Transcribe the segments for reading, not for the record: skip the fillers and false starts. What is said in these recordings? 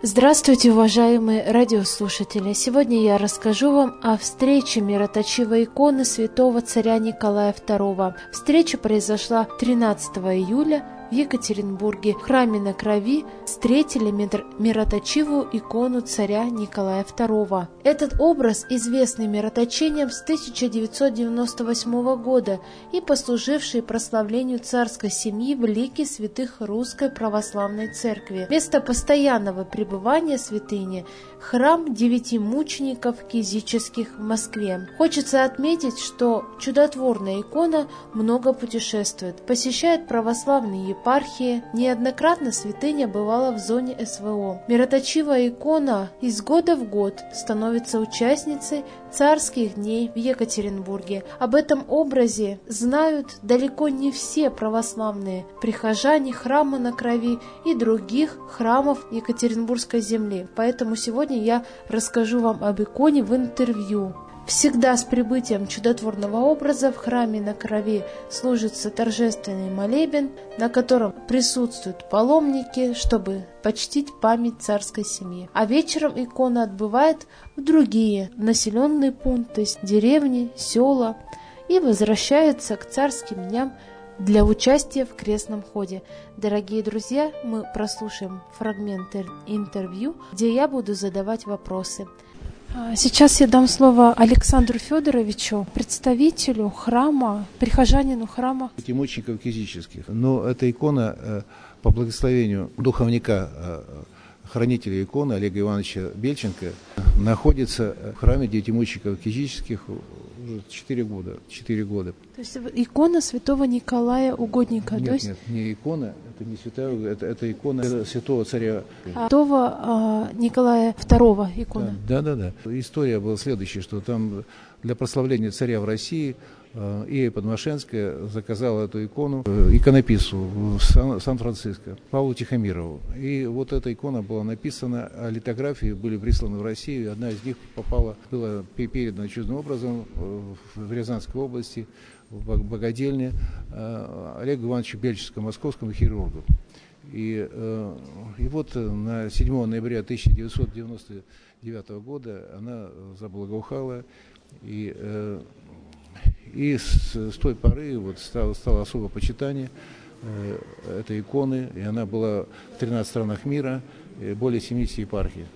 Здравствуйте, уважаемые радиослушатели! Сегодня я расскажу вам о встрече мироточивой иконы святого царя Николая II. Встреча произошла 13 июля в Екатеринбурге. В храме на Крови встретили мироточивую икону царя Николая II. Этот образ, известный мироточением с 1998 года и послуживший прославлению царской семьи в лике святых Русской Православной Церкви. Место постоянного пребывания святыни – храм 9 мучеников кизических в Москве. Хочется отметить, что чудотворная икона много путешествует, посещает православные епархии. Неоднократно святыня бывала в зоне СВО. Мироточивая икона из года в год становится участницей царских дней в Екатеринбурге. Об этом образе знают далеко не все православные прихожане храма на Крови и других храмов Екатеринбургской земли. Поэтому сегодня я расскажу вам об иконе в интервью. Всегда с прибытием чудотворного образа в храме на Крови служится торжественный молебен, на котором присутствуют паломники, чтобы почтить память царской семьи. А вечером икона отбывает в другие населенные пункты, деревни, села и возвращается к царским дням для участия в крестном ходе. Дорогие друзья, мы прослушаем фрагмент интервью, где я буду задавать вопросы. Сейчас я дам слово Александру Федоровичу, представителю храма, прихожанину храма. Мучеников кизических. Но эта икона по благословению духовника, хранителя иконы Олега Ивановича Бельченко, находится в храме девятимучеников кизических уже 4 года. То есть икона святого Николая Угодника? Нет, не икона, это не святая, это икона святого царя. Святого Николая II икона? Да. История была следующая, что там для прославления царя в России Ия Подмашенская заказала эту икону иконописцу в Сан-Франциско, Павлу Тихомирову. И вот эта икона была написана, а литографии были присланы в Россию. Одна из них была передана чудным образом в Рязанской области, в богадельне Олегу Ивановичу Бельченскому, московскому хирургу. И вот на 7 ноября 1999 года она заблагоухала, и с той поры стало особое почитание этой иконы, и она была в 13 странах мира, более 70 епархий.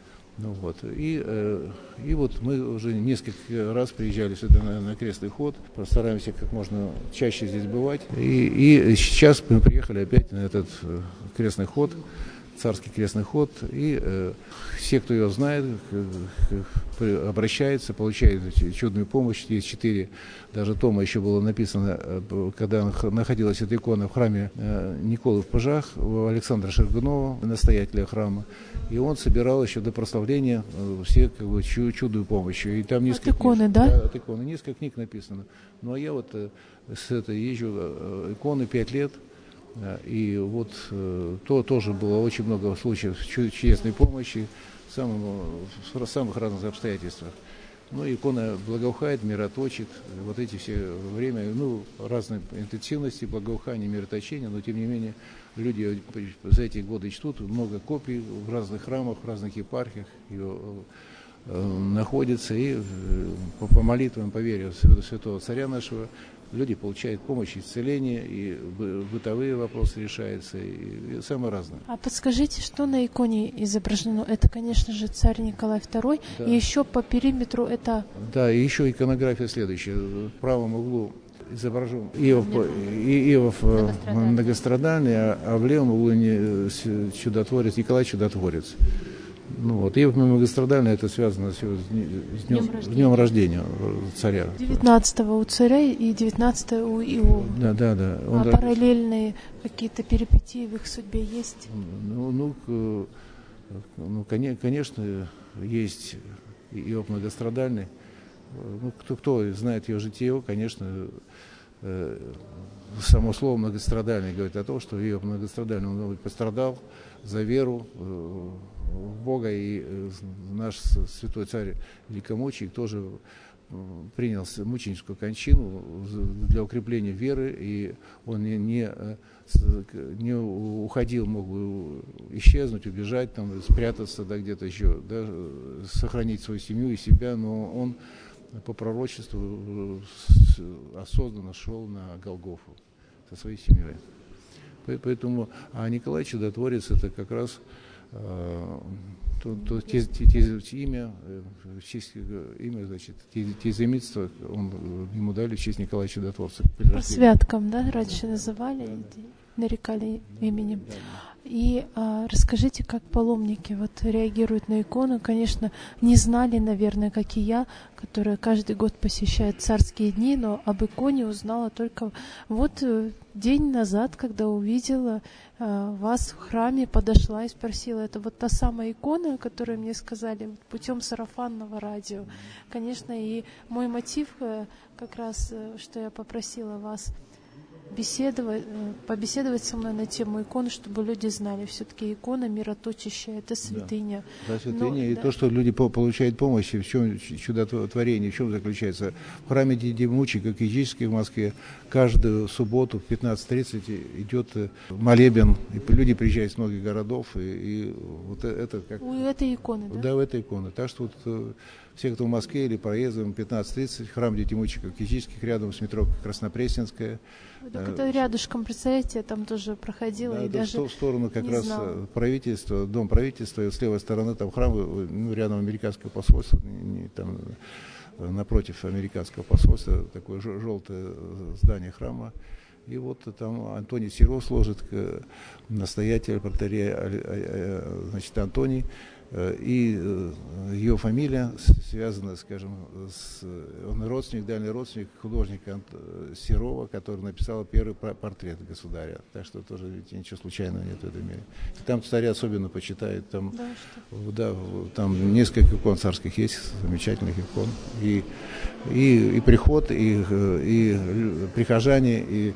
И вот мы уже несколько раз приезжали сюда на крестный ход, постараемся как можно чаще здесь бывать. И сейчас мы приехали опять на этот крестный ход, царский крестный ход, и все, кто ее знает, обращается, получает чудную помощь. Есть 4 даже тома, еще было написано, когда находилась эта икона в храме Николы в Пажах, у Александра Шергунова, настоятеля храма, и он собирал еще до прославления все чудную помощь. И там несколько от иконы, книг, да? От иконы, несколько книг написано. Ну а я вот езжу иконы 5 лет. И вот тоже было очень много случаев чудесной помощи в самых разных обстоятельствах. Ну, икона благоухает, мироточит. Вот эти все время, разной интенсивности благоухания, мироточения, но тем не менее люди за эти годы чтут, много копий в разных храмах, в разных епархиях находится, и по молитвам, по вере святого царя нашего люди получают помощь, исцеление, и бытовые вопросы решаются, и самое разное. А подскажите, что на иконе изображено? Это, конечно же, царь Николай II, да. И еще по периметру это... Да, и еще иконография следующая. В правом углу изображен Иов многострадальный, а в левом углу чудотворец, Николай Чудотворец. Иов многострадальный, это связано с днем рождения царя. 19-го у царя и 19-го у Иова. Да. Параллельные какие-то перипетии в их судьбе есть? Конечно, есть Иов многострадальный. Кто знает ее житие, конечно, само слово многострадальный говорит о том, что Иов многострадальный, он пострадал за веру в Бога, и наш святой царь великомученик тоже принял мученическую кончину для укрепления веры, и он не уходил, мог бы исчезнуть, убежать, там, спрятаться, да, где-то еще, да, сохранить свою семью и себя, но он по пророчеству осознанно шел на Голгофу со своей семьей. Поэтому, Николай Чудотворец — это как раз имя, значит, тезаименство ему дали в честь Николая Чудотворца. По святкам, да, раньше называли, нарекали именем. И расскажите, как паломники вот реагируют на икону. Конечно, не знали, наверное, как и я, которая каждый год посещает царские дни, но об иконе узнала только вот день назад, когда увидела вас в храме, подошла и спросила, это вот та самая икона, которую мне сказали путем сарафанного радио. Конечно, и мой мотив как раз, что я попросила вас побеседовать со мной на тему иконы, чтобы люди знали, все-таки икона мироточащая, это святыня. Да, святыня, и то, что люди получают помощь, в чем чудотворение, в чем заключается. В храме Девимученика Кизический в Москве каждую субботу в 15:30 идет молебен, и люди приезжают с многих городов, и вот это как... У этой иконы, да? Да, у этой иконы. Так что вот все, кто в Москве или проездом, 15:30, храм Девимученика Кизических, рядом с метро Краснопресненская. Так это рядышком, представляете, я там тоже проходила, да, и даже в сторону как раз правительства, дом правительства, и с левой стороны там храм, рядом американское посольство, там напротив американского посольства, такое желтое здание храма. И вот там Антоний Серов служит, настоятель протоиерей, значит, Антоний, и ее фамилия связана, скажем, он родственник, дальний родственник художника Серова, который написал первый портрет государя. Так что тоже, видите, ничего случайного нет в этом мире. Там царя особенно почитают, там, там несколько икон царских есть, замечательных икон. И приход, и прихожане, и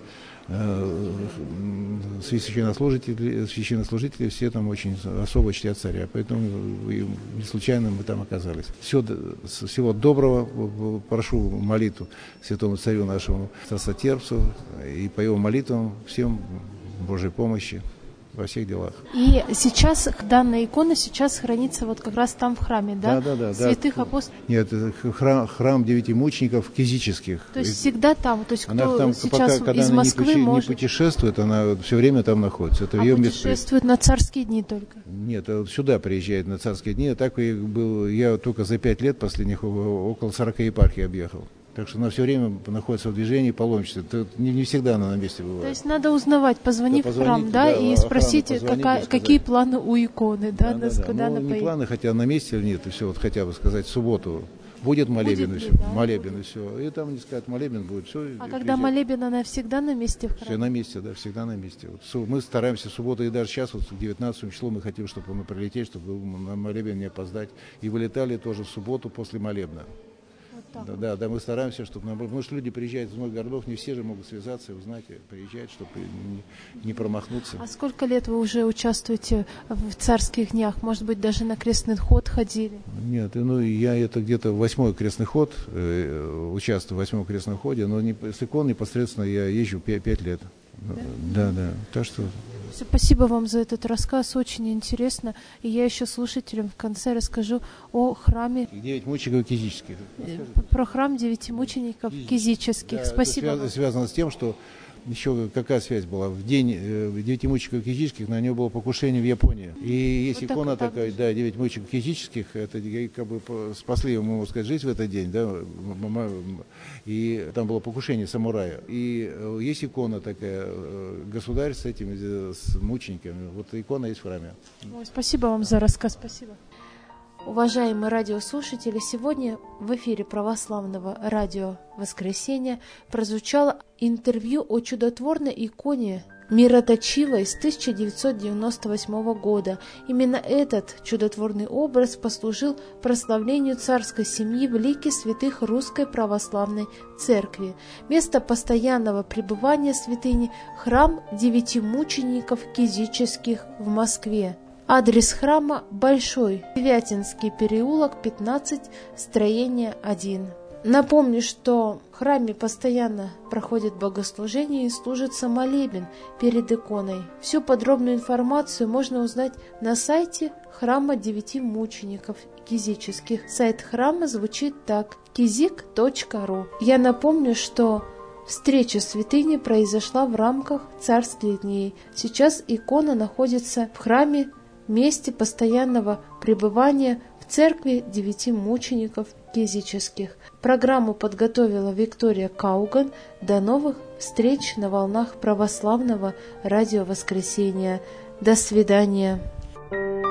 священнослужители все там очень особо чтят царя, поэтому не случайно мы там оказались. Всего доброго, прошу молитву святому царю нашему страстотерпцу, и по его молитвам всем Божьей помощи во всех делах. И сейчас данная икона сейчас хранится вот как раз там в храме, да? Да. Святых апостолов. Нет, это храм девяти мучеников кизических. То есть всегда там, то есть она кто там, сейчас когда из Москвы не может... путешествует, она все время там находится. Это ее путешествует на царские дни только? Нет, сюда приезжает на царские дни. Так я только за 5 лет последних около 40 епархий объехал. Так что она все время находится в движении паломничества. Не всегда она на месте бывает. То есть надо узнавать, позвонив в храм, да, и спросить, какие планы у иконы, да, куда она поедет. Не планы, хотя на месте или нет, и все, вот хотя бы сказать, в субботу будет молебен, молебен, и все. И там, не сказать, молебен будет, все. А когда молебен, она всегда на месте в храме? Все на месте, да, всегда на месте. Вот, мы стараемся в субботу, и даже сейчас, вот, к 19 числу мы хотим, чтобы мы прилетели, чтобы на молебен не опоздать. И вылетали тоже в субботу после молебна. Да, мы стараемся, чтобы... Потому что люди приезжают из многих городов, не все же могут связаться и узнать, приезжать, чтобы не промахнуться. А сколько лет вы уже участвуете в царских днях? Может быть, даже на крестный ход ходили? Нет, я это где-то 8-й крестный ход, участвую в 8-м крестном ходе, но с икон непосредственно я езжу 5 лет. Да. Так что... Спасибо вам за этот рассказ, очень интересно. И я еще слушателям в конце расскажу о храме... 9 мучеников кизических. Про храм 9 мучеников кизических. Да, спасибо. Это связано с тем, что еще какая связь была? В день 9 мучеников кизических на него было покушение в Японии. И есть вот икона такая, да, 9 мучеников кизических, это как бы спасли, можно сказать, жизнь в этот день, да, и там было покушение самурая. И есть икона такая, государь с этими, с мучениками, вот икона есть в храме. Ой, спасибо вам за рассказ, спасибо. Уважаемые радиослушатели, сегодня в эфире православного радио «Воскресенье» прозвучало интервью о чудотворной иконе мироточивой с 1998 года. Именно этот чудотворный образ послужил прославлению царской семьи в лике святых Русской Православной Церкви. Место постоянного пребывания святыни – храм 9 мучеников кизических в Москве. Адрес храма – Большой Девятинский переулок, 15, строение 1. Напомню, что в храме постоянно проходит богослужение и служится молебен перед иконой. Всю подробную информацию можно узнать на сайте храма 9 мучеников кизических. Сайт храма звучит так: kizik.ru. Я напомню, что встреча святыни произошла в рамках царских дней. Сейчас икона находится в храме, месте постоянного пребывания в церкви 9 мучеников кизических. Программу подготовила Виктория Кауган. До новых встреч на волнах православного радио Воскресения. До свидания.